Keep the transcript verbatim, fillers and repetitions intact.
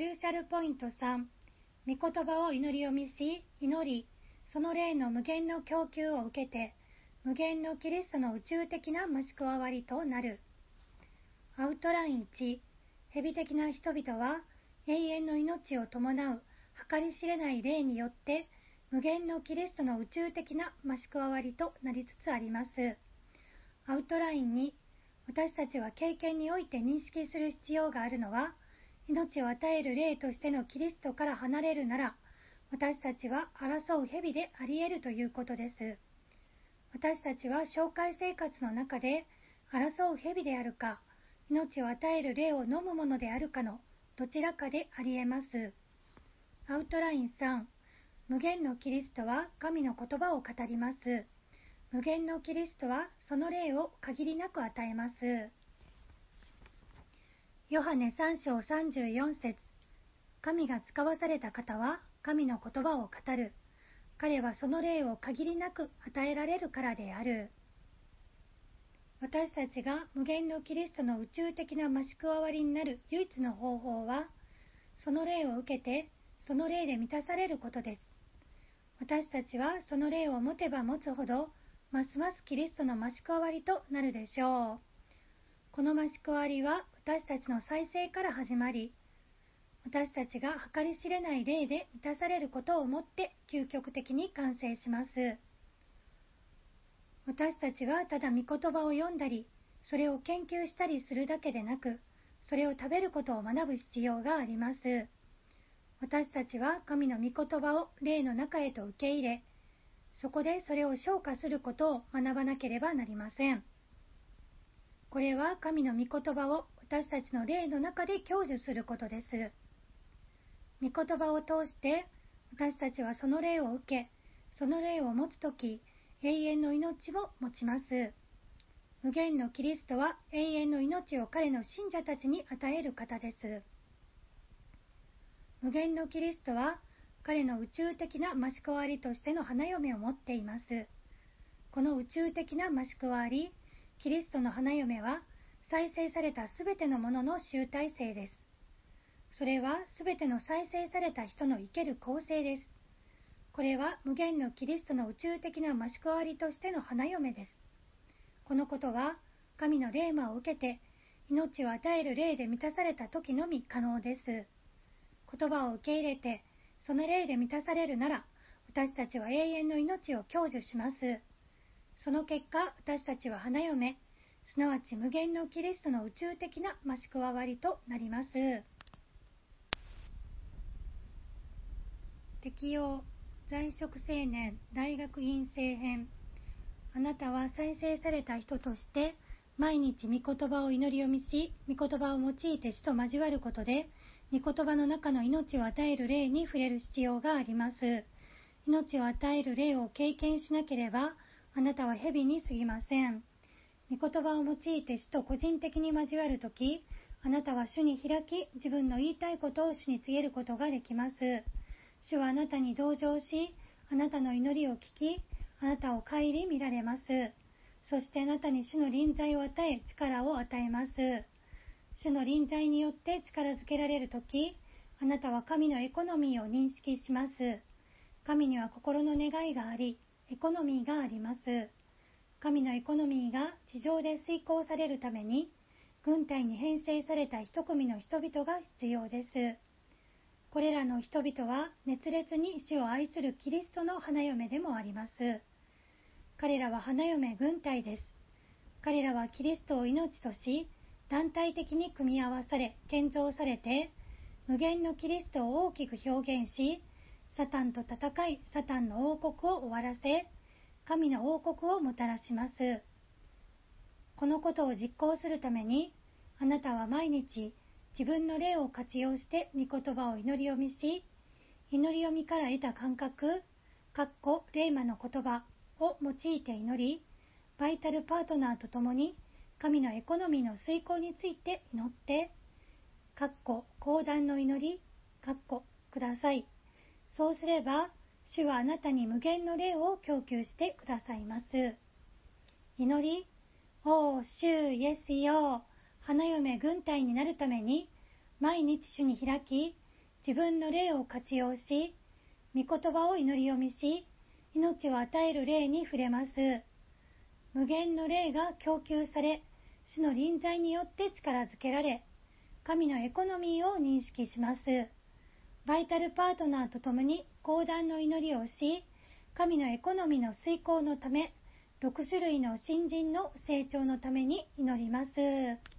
ルーシャルポイントさん、御言葉を祈り読みし、祈り、その霊の無限の供給を受けて、無限のキリストの宇宙的な増し加わりとなる。アウトラインいち、蛇的な人々は永遠の命を伴う計り知れない霊によって無限のキリストの宇宙的な増し加わりとなりつつあります。アウトラインに、私たちは経験において認識する必要があるのは、命を与える霊としてのキリストから離れるなら、私たちは争う蛇であり得るということです。私たちは紹介生活の中で争う蛇であるか、命を与える霊を飲むものであるかのどちらかであり得ます。アウトラインさん、無限のキリストは神の言葉を語ります。無限のキリストはその霊を限りなく与えます。ヨハネさん章さんじゅうよん節、神が使わされた方は神の言葉を語る。彼はその霊を限りなく与えられるからである。私たちが無限のキリストの宇宙的な増し加わりになる唯一の方法は、その霊を受けて、その霊で満たされることです。私たちはその霊を持てば持つほど、ますますキリストの増し加わりとなるでしょう。この増し加わりは私たちの再生から始まり、私たちが計り知れない霊で満たされることをもって究極的に完成します。私たちはただ御言葉を読んだり、それを研究したりするだけでなく、それを食べることを学ぶ必要があります。私たちは神の御言葉を霊の中へと受け入れ、そこでそれを消化することを学ばなければなりません。これは神の御言葉を私たちの霊の中で享受することです。御言葉を通して私たちはその霊を受け、その霊を持つとき、永遠の命を持ちます。無限のキリストは永遠の命を彼の信者たちに与える方です。無限のキリストは彼の宇宙的な増し加わりとしての花嫁を持っています。この宇宙的な増し加わり、キリストの花嫁は再生されたすべてのものの集大成です。それはすべての再生された人の生ける構成です。これは無限のキリストの宇宙的な増し加わりとしての花嫁です。このことは神の霊魔を受けて命を与える霊で満たされた時のみ可能です。言葉を受け入れてその霊で満たされるなら、私たちは永遠の命を享受します。その結果、私たちは花嫁、すなわち無限のキリストの宇宙的な増し加わりとなります。適用在職青年大学院生編。あなたは再生された人として毎日御言葉を祈り読みし、御言葉を用いて主と交わることで御言葉の中の命を与える霊に触れる必要があります。命を与える霊を経験しなければあなたは蛇に過ぎません。御言葉を用いて主と個人的に交わるとき、あなたは主に開き、自分の言いたいことを主に告げることができます。主はあなたに同情し、あなたの祈りを聞き、あなたを顧みられます。そしてあなたに主の臨在を与え、力を与えます。主の臨在によって力づけられるとき、あなたは神のエコノミーを認識します。神には心の願いがあり、エコノミーがあります。神のエコノミーが地上で遂行されるために、軍隊に編成された一組の人々が必要です。これらの人々は熱烈に主を愛するキリストの花嫁でもあります。彼らは花嫁軍隊です。彼らはキリストを命とし、団体的に組み合わされ、建造されて、無限のキリストを大きく表現し、サタンと戦い、サタンの王国を終わらせ、神の王国をもたらします。このことを実行するために、あなたは毎日自分の霊を活用して御言葉を祈り読みし、祈り読みから得た感覚、かっこ霊魔の言葉を用いて祈り、バイタルパートナーと共に神のエコノミーの遂行について祈って、かっこ講談の祈り、かっこください。そうすれば、主はあなたに無限の霊を供給してくださいます。祈り、おー、主イエスよ、花嫁軍隊になるために、毎日主に開き、 自分の霊を活用し、御言葉を祈り読みし、命を与える霊に触れます。無限の霊が供給され、主の臨在によって力づけられ、神のエコノミーを認識します。バイタルパートナーと共に講談の祈りをし、神のエコノミーの遂行のため、ろく種類の新人の成長のために祈ります。